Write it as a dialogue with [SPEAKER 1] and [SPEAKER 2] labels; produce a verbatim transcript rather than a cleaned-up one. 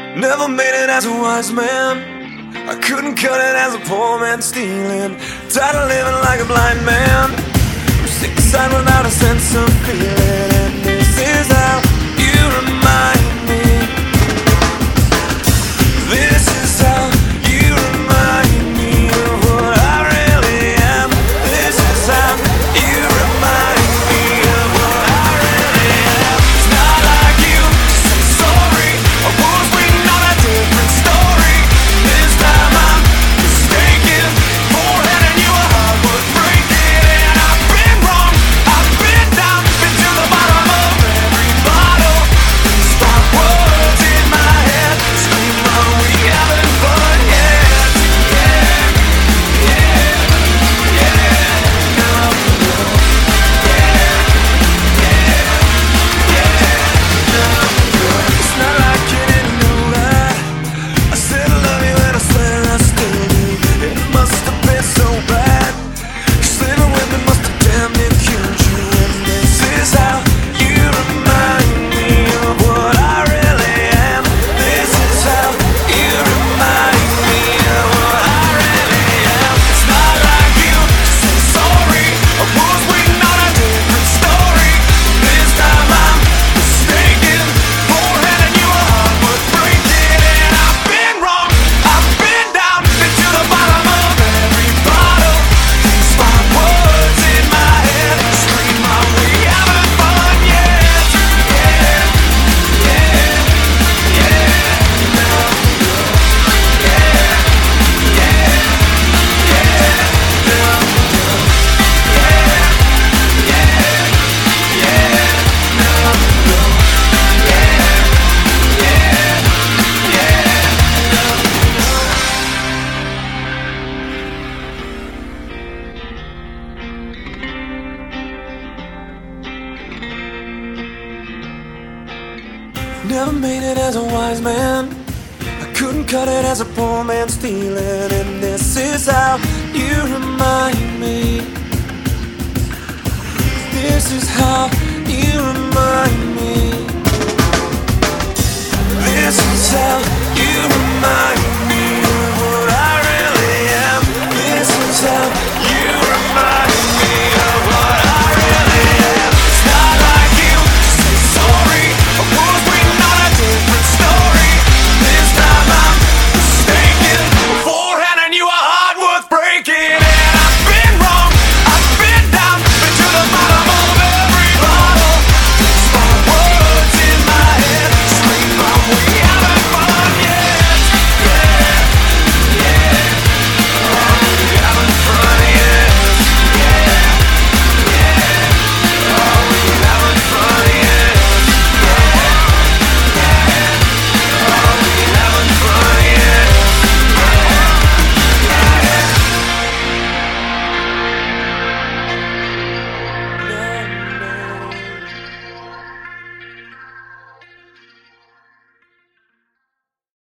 [SPEAKER 1] Never made it as a wise man. I couldn't cut it as a poor man stealing. Tired of living like a blind man. I'm sick aside without a sense of feeling. And this is how you remind me. This is how you remind me of what I really am. This is how you remind me of what I really am. It's not like you to say sorry. I was waiting on a different story. This time I'm mistaken. Forehead and you a heart was breaking. And I've been wrong, I've been down, been to the bottom of every bottle. Stop words in my head, scream out we haven't fun yet. Yeah, yeah, yeah, no, no. Yeah, yeah, yeah, no, no. It's not like you didn't know that I said I love you and I swear I still do. It must have been so bad, 'cause living with me must have damn near killed you. And this is how you remind me of what I really am. This is how you remind me of what I really am. It's not like you to say sorry. I was waiting on a different story. This time I'm mistaken. Forehead and you a heart was breaking. And I've been wrong, I've been down, been to the bottom of every bottle. These five words in my head scream out we haven't fun yet. Yeah, yeah, yeah, no, no. Yeah, yeah, yeah, no, no. Yeah, yeah, yeah, no, no. Yeah, yeah, yeah, no. Never made it as a wise man. I couldn't cut it as a poor man stealing. And this is how you remind me. This is how you remind me. This is